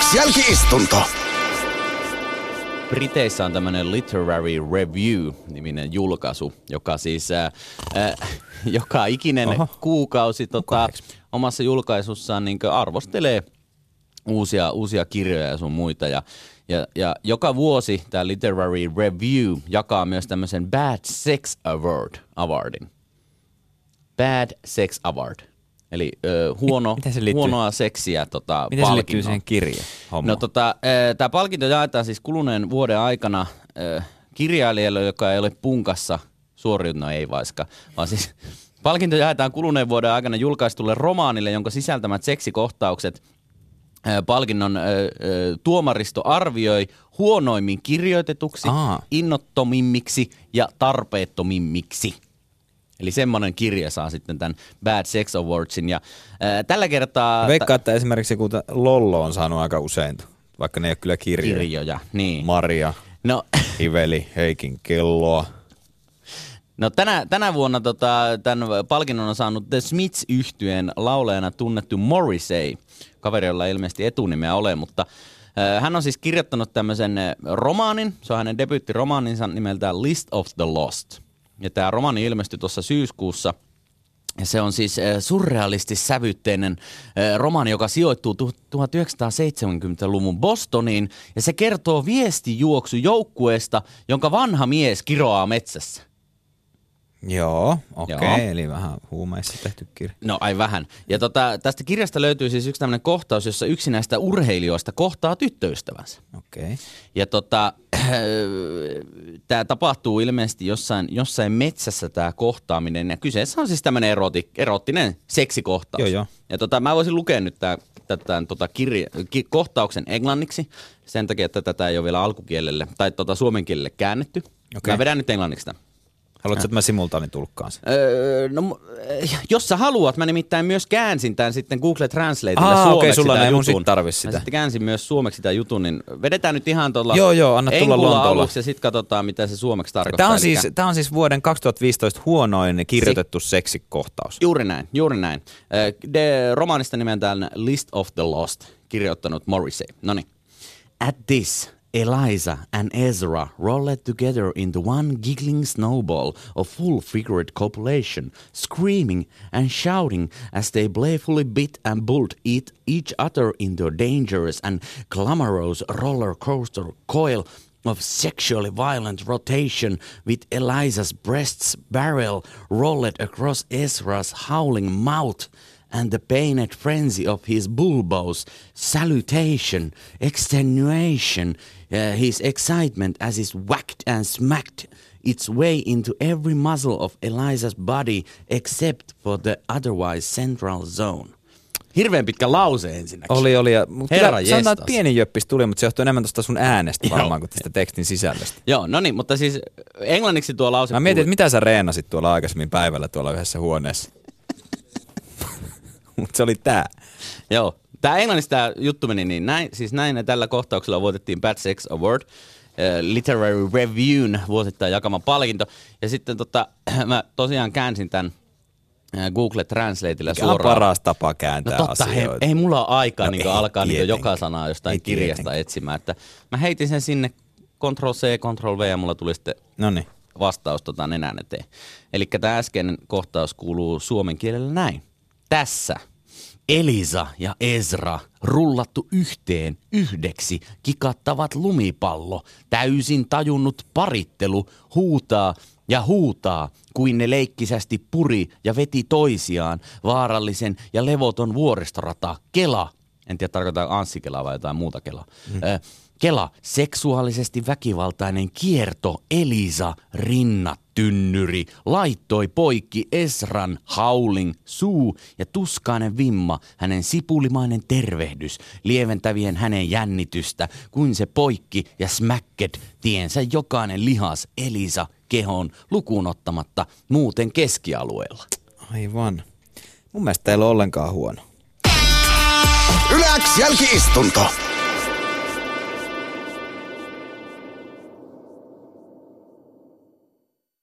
Yläks jälki-istunto. Briteissä on tämmöinen Literary Review-niminen julkaisu, joka siis joka ikinen kuukausi omassa julkaisussaan niin arvostelee uusia kirjoja ja sun muita. Ja joka vuosi tämä Literary Review jakaa myös tämmöisen Bad Sex Awardin. Bad Sex Award. Eli huonoa seksiä palkintoa. Miten se liittyy siihen kirjeen? No tämä palkinto jaetaan siis kuluneen vuoden aikana kirjailijalle, joka ei ole punkassa suoriutunut, no ei vaiska, vaan siis palkinto jaetaan kuluneen vuoden aikana julkaistulle romaanille, jonka sisältämät seksikohtaukset palkinnon tuomaristo arvioi huonoimmin kirjoitetuksi, innottomimmiksi ja tarpeettomimmiksi. Eli semmoinen kirja saa sitten tämän Bad Sex Awardsin. Ja tällä kertaa... Veikkaa, että esimerkiksi kun Lollo on saanut aika usein, vaikka ne ei ole kyllä kirjoja. Niin. Maria, Iveli, Heikin kelloa. No tänä vuonna tämän palkinnon on saanut The Smiths-yhtyeen laulajana tunnettu Morrissey. Kaveri, jolla ei ilmeisesti etunimeä ole, mutta hän on siis kirjoittanut tämmöisen romaanin. Se on hänen debyyttiromaaninsa nimeltään List of the Lost. Ja tämä romaani ilmestyi tuossa syyskuussa. Ja se on siis surrealistis-sävytteinen romaani, joka sijoittuu 1970-luvun Bostoniin. Ja se kertoo viestijuoksujoukkueesta, jonka vanha mies kiroaa metsässä. Joo, okei, eli vähän huumeissa tehty kirja. No ai vähän. Ja tästä kirjasta löytyy siis yksi tämmöinen kohtaus, jossa yksi näistä urheilijoista kohtaa tyttöystävänsä. Okei. Ja tämä tapahtuu ilmeisesti jossain metsässä tämä kohtaaminen. Ja kyseessä on siis tämmöinen erottinen seksikohtaus. Joo. Ja mä voisin lukea nyt tämän kohtauksen englanniksi sen takia, että tätä ei ole vielä alkukielelle tai suomen kielelle käännetty. Okay. Mä vedän nyt englanniksi tämän. Haluatko, että mä simultaanin tulkkaan sen? No, jos sä haluat, mä nimittäin myös käänsin tämän sitten Google Translateilla suomeksi okei, sulla ei mun sit tarvitse sitä. Mä sitten käänsin myös suomeksi tämän jutun, niin vedetään nyt ihan tuolla anna tulla Lontoolla aluksi ja sitten katsotaan, mitä se suomeksi tarkoittaa. Tämä on siis vuoden 2015 huonoin kirjoitettu seksikohtaus. Juuri näin. Romaanista nimeltään List of the Lost, kirjoittanut Morrissey. Noniin. At this... Eliza and Ezra rolled together into one giggling snowball of full-figured copulation, screaming and shouting as they playfully bit and pulled each other into a dangerous and glamorous roller coaster coil of sexually violent rotation, with Eliza's breasts barrel rolled across Ezra's howling mouth, and the pained frenzy of his bulbous salutation, extenuation, his excitement as it whacked and smacked its way into every muscle of Eliza's body except for the otherwise central zone. Hirveän pitkä lause ensinnäkin. Oli. Herra jestas. Sanotaan, että pieni jöppis tuli, mutta se johtuu enemmän tuosta sun äänestä varmaan kuin tästä tekstin sisällöstä. Joo, no niin, mutta siis englanniksi tuo lause... Mä mietin, että mitä sä reenasit tuolla aikaisemmin päivällä tuolla yhdessä huoneessa. Mutta se oli tää. Joo. Tämä englannissa tämä juttu meni niin näin. Siis näin ja tällä kohtauksella voitettiin Bad Sex Award, Literary Reviewn vuosittain jakama palkinto. Ja sitten mä tosiaan käänsin tämän Google Translateilla suoraan. Mikä on paras tapa kääntää asioita? Ei mulla ole aikaa alkaa joka sanaa jostain kirjasta etsimään. Että mä heitin sen sinne Ctrl-C, Ctrl-V ja mulla tuli sitten vastaus nenän eteen. Eli tämä äskeinen kohtaus kuuluu suomen kielellä näin. Tässä Eliza ja Ezra rullattu yhteen yhdeksi kikattavat lumipallo, täysin tajunnut parittelu, huutaa ja huutaa, kuin ne leikkisästi puri ja veti toisiaan vaarallisen ja levoton vuoristorata, Kela, en tiedä tarkoittaa Anssi Kelaa vai jotain muuta Kelaa, Kela, seksuaalisesti väkivaltainen kierto, Eliza, rinnat, tynnyri, laittoi poikki Ezran howling suu ja tuskainen vimma, hänen sipulimainen tervehdys, lieventävien hänen jännitystä, kuin se poikki ja smäkket, tiensä jokainen lihas Eliza kehon lukuun ottamatta muuten keskialueella. Aivan. Mun mielestä ei ole ollenkaan huono. Yläks jälki-istunto.